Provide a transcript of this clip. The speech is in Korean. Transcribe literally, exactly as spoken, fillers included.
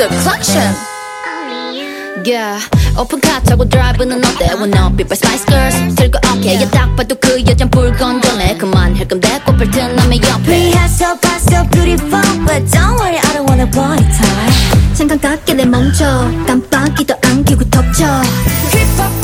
the collection. Yeah, 오픈카 타고 드라이브는 어때? Wanna be by Spice Girls 들고 오케이 yeah. 딱 봐도 그 여잔 불 건조네 그만할 건데 꽃을 튼 남의 옆에 Pretty so far so beautiful But don't worry I don't wanna body tie 잠깐 깎게 내 멈춰 깜빡이도 안 켜고 덮쳐 Keep up